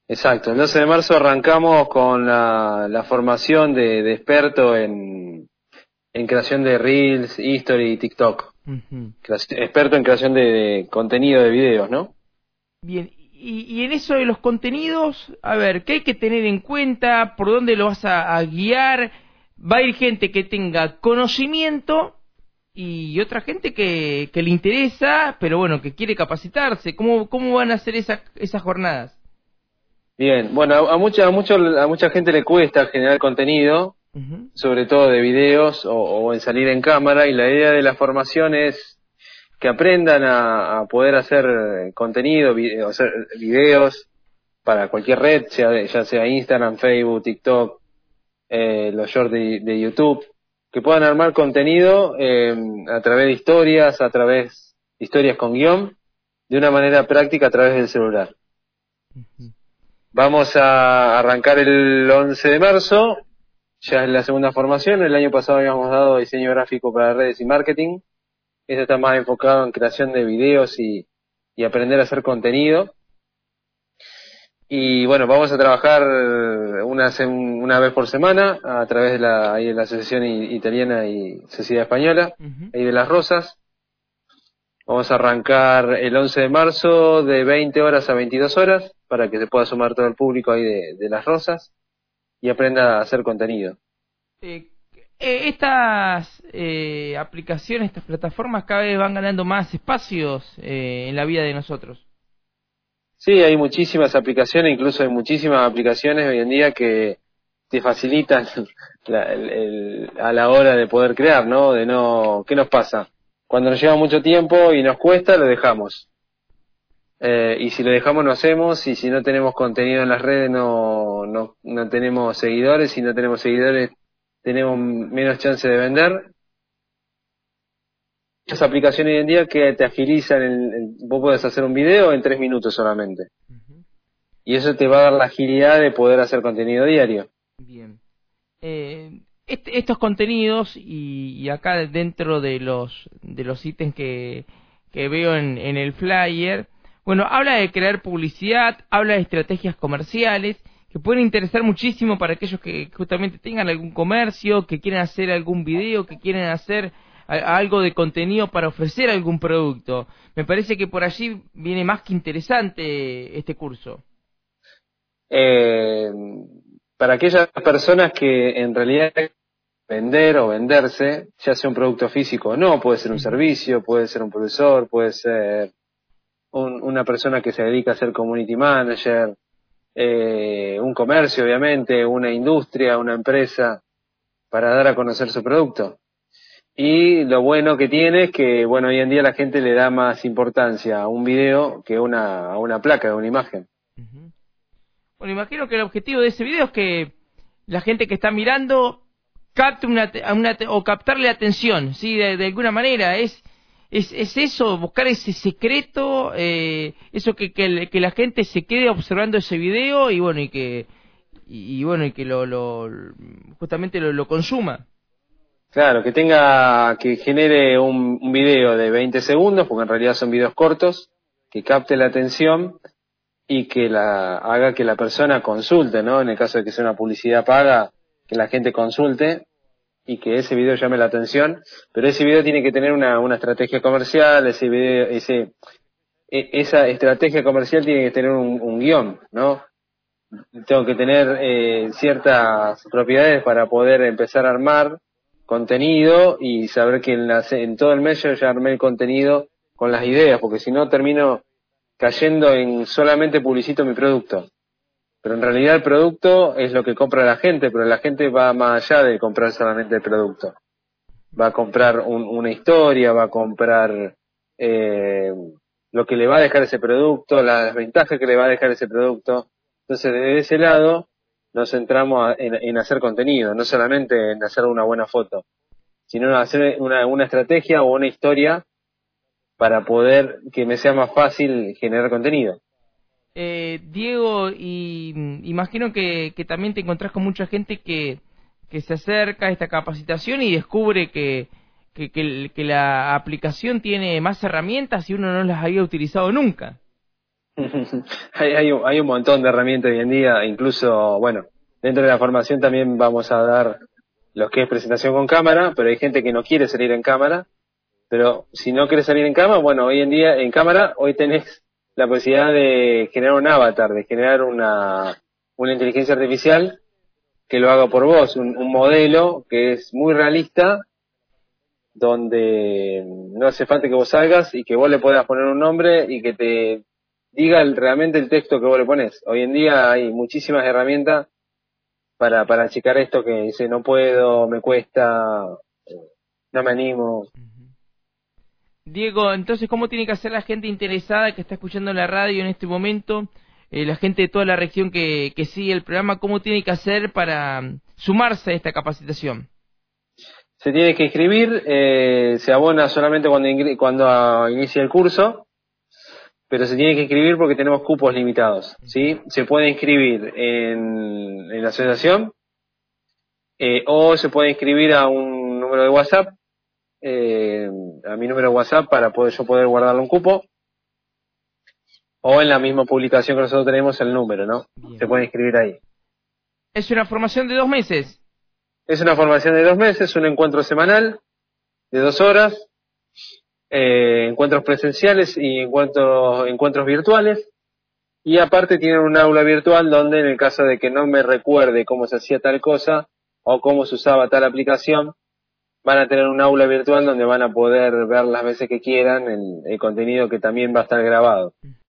Exacto, el 12 de marzo arrancamos con la formación de experto en creación de Reels, History y TikTok. Ujú. Experto en creación de contenido de videos, ¿no? Bien, y en eso de los contenidos, a ver, ¿qué hay que tener en cuenta? ¿Por dónde lo vas a guiar? Va a ir gente que tenga conocimiento y otra gente que le interesa, pero bueno, que quiere capacitarse. ¿Cómo van a ser esas jornadas? Bien, bueno, a mucha gente le cuesta generar contenido, Ujú. sobre todo de videos o en salir en cámara, y la idea de la formación es que aprendan a poder hacer contenido, hacer videos para cualquier red, ya sea Instagram, Facebook, TikTok, los shorts de YouTube, que puedan armar contenido a través de historias, a través de historias con guión, de una manera práctica a través del celular. Ujú. Vamos a arrancar el 11 de marzo, ya es la segunda formación. El año pasado habíamos dado diseño gráfico para redes y marketing. Este está más enfocado en creación de videos y aprender a hacer contenido. Y bueno, vamos a trabajar una vez por semana a través ahí de la Asociación Italiana y Sociedad Española, Ujú. ahí de Las Rosas. Vamos a arrancar el 11 de marzo de 20 horas a 22 horas para que se pueda sumar todo el público ahí de Las Rosas y aprenda a hacer contenido. Eh, estas aplicaciones, estas plataformas cada vez van ganando más espacios en la vida de nosotros. Sí, hay muchísimas aplicaciones, incluso hay muchísimas aplicaciones hoy en día que te facilitan a la hora de poder crear, ¿no? ¿Qué nos pasa? Cuando nos lleva mucho tiempo y nos cuesta, lo dejamos. Y si lo dejamos, no hacemos, y si no tenemos contenido en las redes, no tenemos seguidores, si no tenemos seguidores, tenemos menos chance de vender. Muchas aplicaciones hoy en día que te agilizan, vos podés hacer un video en 3 minutos solamente. Ujú. Y eso te va a dar la agilidad de poder hacer contenido diario. Bien. Estos contenidos y acá dentro de los ítems que veo en el flyer, bueno, habla de crear publicidad, habla de estrategias comerciales que pueden interesar muchísimo para aquellos que justamente tengan algún comercio, que quieren hacer algún video, que quieren hacer algo de contenido para ofrecer algún producto. Me parece que por allí viene más que interesante este curso. Eh, para aquellas personas que en realidad vender o venderse, ya sea un producto físico o no, puede ser un Ujú. servicio, puede ser un profesor, puede ser una persona que se dedica a ser community manager, un comercio obviamente, una industria, una empresa, para dar a conocer su producto. Y lo bueno que tiene es que, bueno, hoy en día la gente le da más importancia a un video que a una placa, a una imagen. Ujú. Bueno, imagino que el objetivo de ese video es que la gente que está mirando capte o captarle la atención, ¿sí? De alguna manera, es eso, buscar ese secreto, eso que la gente se quede observando ese video y bueno, y que justamente lo consuma. Claro, que genere un video de 20 segundos, porque en realidad son videos cortos, que capte la atención y que haga que la persona consulte, ¿no? En el caso de que sea una publicidad paga, que la gente consulte y que ese video llame la atención, pero ese video tiene que tener una estrategia comercial, esa estrategia comercial tiene que tener un guión, ¿no? Tengo que tener ciertas propiedades para poder empezar a armar contenido y saber que en todo el mes yo ya armé el contenido con las ideas, porque si no termino cayendo en solamente publicito mi producto. Pero en realidad el producto es lo que compra la gente, pero la gente va más allá de comprar solamente el producto. Va a comprar una historia, va a comprar eh, lo que le va a dejar ese producto, las ventajas que le va a dejar ese producto. Entonces, desde ese lado, nos centramos en hacer contenido, no solamente en hacer una buena foto, sino en hacer una estrategia o una historia para poder que me sea más fácil generar contenido. Diego, y imagino que también te encontrás con mucha gente que se acerca a esta capacitación y descubre que la aplicación tiene más herramientas y uno no las había utilizado nunca. Hay un montón de herramientas hoy en día, incluso, bueno, dentro de la formación también vamos a dar lo que es presentación con cámara, pero hay gente que no quiere salir en cámara, pero si no quieres salir en cámara, bueno, hoy en día en cámara, hoy tenés la posibilidad de generar un avatar, de generar una inteligencia artificial que lo haga por vos, un modelo que es muy realista, donde no hace falta que vos salgas y que vos le puedas poner un nombre y que te diga realmente el texto que vos le pones. Hoy en día hay muchísimas herramientas para achicar esto que dice no puedo, me cuesta, no me animo. Diego, entonces, ¿cómo tiene que hacer la gente interesada que está escuchando la radio en este momento? La gente de toda la región que sigue el programa, ¿cómo tiene que hacer para sumarse a esta capacitación? Se tiene que inscribir, se abona solamente cuando inicia el curso, pero se tiene que inscribir porque tenemos cupos limitados, ¿sí? Se puede inscribir en la asociación, o se puede inscribir a un número de WhatsApp, a mi número de WhatsApp para yo poder guardarle un cupo, o en la misma publicación que nosotros tenemos el número, ¿no? Bien. Se puede inscribir ahí. Es una formación de 2 meses. Es una formación de 2 meses, un encuentro semanal de 2 horas, encuentros presenciales y encuentros virtuales. Y aparte tienen un aula virtual donde en el caso de que no me recuerde cómo se hacía tal cosa o cómo se usaba tal aplicación, van a tener un aula virtual donde van a poder ver las veces que quieran el contenido que también va a estar grabado.